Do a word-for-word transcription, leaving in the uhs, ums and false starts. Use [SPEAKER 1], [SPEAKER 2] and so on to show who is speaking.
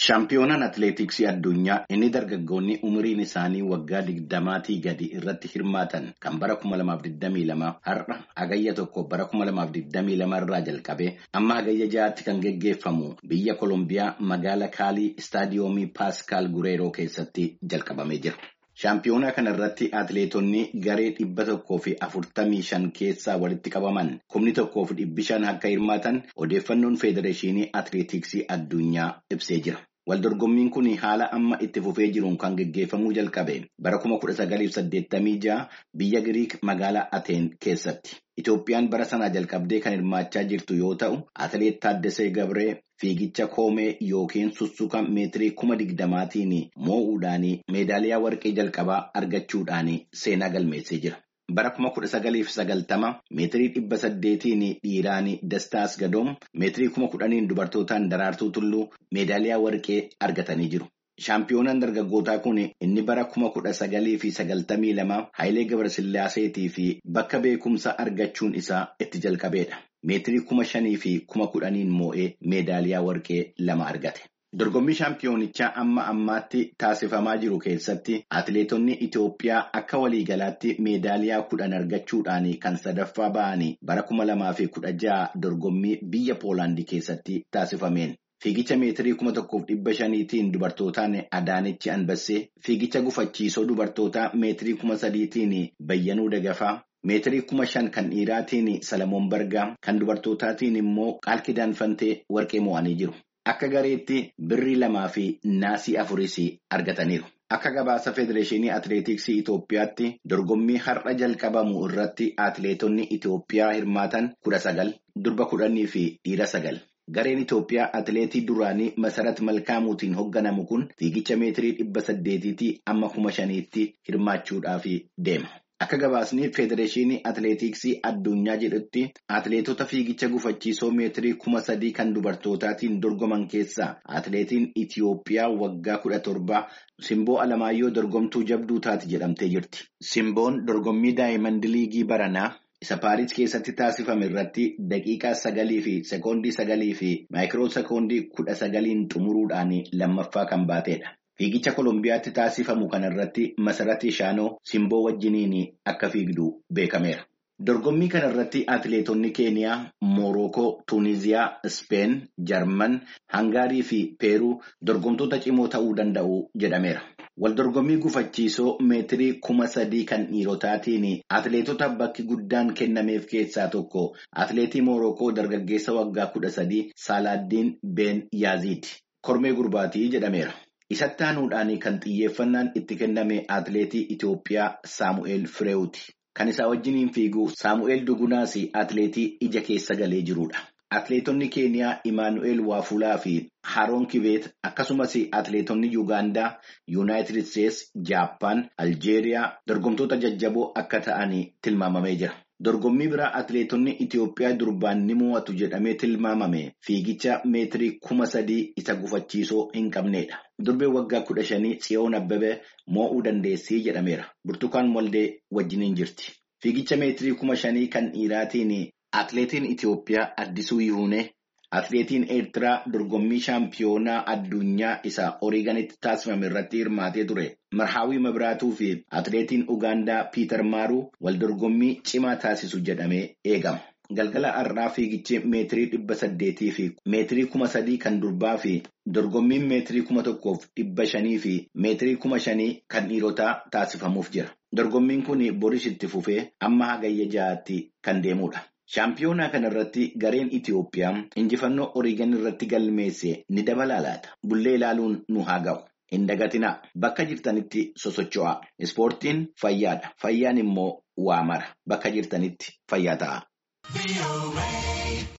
[SPEAKER 1] Shaampiyoonaan atileetiksii addunyaa inni dargaggoonni umuriin isaanii waggaa digdamaatii gadi irratti hirmaatan kan bara kuma lamaaf digdamii lama har'a hagayya tokko bara kuma lamaaf digdamii lama irraa jalqabee amma hagayya ja'aatti kan geggeeffamu biyya Koolombiyaa magaalaa Kaalii istaadiyoomii Paaskaal Gureeroo keessatti jalqabamee jira. Shaampiyoonaa kana irratti atileetonni garee dhibba tokkoo fi afurtamii shan keessaa walitti qabaman kumni tokkoo fi dhibbi shan akka hirmaatan odeeffannoon Federeeshinii Atileetiksii Addunyaa ibsee jira. Waldorgommiin kun haala amma itti fufee jiruun kan geggeeffamuu jalqabe bara kuma kudha sagaliif saddeettamii ja'a biyya Giriik magaalaa Ateen keessatti. Itoophiyaan bara sanaa jalqabdee kan hirmaachaa jirtu yoo ta'u, atileet Taaddasee Gabree fiigicha koomee yookiin sussuka meetirii kuma digdamaatiin moo'uudhaan meedaaliyaa warqee jalqabaa argachuudhaan seenaa galmeessee jira. Bara kuma kudha sagaliif sagaltama meetirii dhibba saddeetiin dhiiraan Dastaas Gadoom, meetirii kuma kudhaniin dubartootaan Daraartuu Tulluu meedaaliyaa warqee argatanii jiru. Shaampiyoonaan dargaggootaa kun inni bara kuma kudha sagalii fi sagaltamii lama Hayilee Gabrasillaaseetii fi bakka beekumsa argachuun isaa itti jalqabeedha. Meetirii kuma shanii fi kuma kudhaniin moo'ee meedaaliyaa warqee lama argate. Dorgommii shaampiyoonichaa amma ammaatti taasifamaa jiru keessatti atileetonni Itoophiyaa akka waliigalaatti meedaaliyaa kudhan argachuudhaan kan sadaffaa ba'anii bara kuma lamaa fi kudha ja'a dorgommii biyya Poolaandii keessatti taasifameen. Fiigicha meetirii kuma tokkoof dhibba shaniitiin dubartootaan Adaanichi Anbassee, fiigicha gufachiisoo dubartootaa meetirii kuma sadiitiin Bayyanuu Dagafaa, meetirii kuma shan kan dhiiraatiin Salamoon Bargaa, kan dubartootaatiin immoo Qaalkidaan Fantee warqee mo'anii jiru. Akka gareetti birrii lamaa fi naasii afuris argataniiru. Akka gabaasa Federeeshinii Atileetiksii Itoophiyaatti dorgommii har'a jalqabamu irratti atileetonni Itoophiyaa hirmaatan kudha sagal, durba kudhanii fi dhiira sagal. Gareen Itoophiyaa atileetii duraanii Masarat Malkaamuutiin hoogganamu kun fiigicha meetirii dhibba saddeetiitii amma kuma shaniitti hirmaachuudhaaf deema. Akka gabaasni Federeeshinii Atileetiksii Addunyaa jedhutti atileetota fiigicha gufachiisoo meetirii kuma sadii kan dubartootaatiin dorgoman keessaa atileetiin Itoophiyaa waggaa kudha torbaa Simboo Alamaayyoo dorgomtuu jabduu taati jedhamtee jirti. Simboon dorgommii Daayimand Liigii baranaa isa Paaris keessatti taasifame irratti daqiiqaa sagalii fi sekoondii sagalii fi maayikiroo sekoondii kudha sagaliin xumuruudhaan lammaffaa kan baateedha. Fiigicha Koolombiyaatti taasifamu kana irratti Masarati Shaanoo Simboo wajjiniin akka fiigdu beekameera. Dorgommii kana irratti atileetonni Keeniyaa, Moorookoo, Tuuniziyaa, Ispeen, Jarman, Hangaarii fi Peeruu dorgomtoota cimoo ta'uu danda'u jedhameera. Waldorgommii gufachiisoo meetirii kuma sadii kan dhiirotaatiin atileetota bakki guddaan kennameef keessaa tokko atileetii Moorookoo dargaggeessa waggaa kudha sadii Saalaaddiin Ben Yaaziiti. Kormee gurbaatii jedhameera. Isatti aanuudhaan kan xiyyeeffannaan itti kenname atileetii Itoophiyaa Saamu'eel Fireewuti. Kan isaa wajjiniin fiigu Saamu'eel Dugunaas atileetii ija keessa galee jirudha. Atileetonni Keeniyaa Imaanu'eel Waafulaa fi Haroon Kibeet akkasumas atileetonni Yuugaandaa, Yuunaayitid Isteets, Jaappaan, Aljeeriyaa dorgomtoota jajjaboo akka ta'an tilmaamamee jira. Dorgommii biraa atileetonni Itoophiyaa durbaan ni mo'atu jedhamee tilmaamame fiigicha meetirii kuma sadii isa gufachiisoo hin qabneedha. Durbeen waggaa kudha shanii Tsiyoon Abbabee moo'uu dandeessii jedhameera. Burtukaan Moldee wajjiniin jirti. Fiigicha meetirii kuma shanii kan dhiiraatiin atileetiin Itoophiyaa Addisuu Yihuunee, atileetiin Eertiraa dorgommii shaampiyoonaa addunyaa isa Oreeganitti taasifame irratti hirmaatee ture. Marhaawii Mabiraatuu fi atileetiin Ugaandaa Piiter Maaruu wal dorgommii cimaa taasisu jedhamee eegama. Galgala har'aa fiigichi meetirii dhibba saddeetii fi meetirii kuma sadii kan durbaa fi dorgommiin meetirii kuma tokkoof dhibba shanii fi meetirii kuma shanii kan dhiirotaa taasifamuuf jira. Dorgommiin kun boris itti fufee amma hagayya ja'aatti kan deemudha. Shaampiyoonaa kana irratti gareen Itoophiyaa injifannoo Oreegan irratti galmeesse ni dabala laata? Bullee ilaaluun nu haa ga'u. Hin dagatinaa. Bakka jirtanitti sosocho'aa. Ispoortiin fayyaadha. Fayyaan immoo waa mara. Bakka jirtanitti fayyaa ta'a.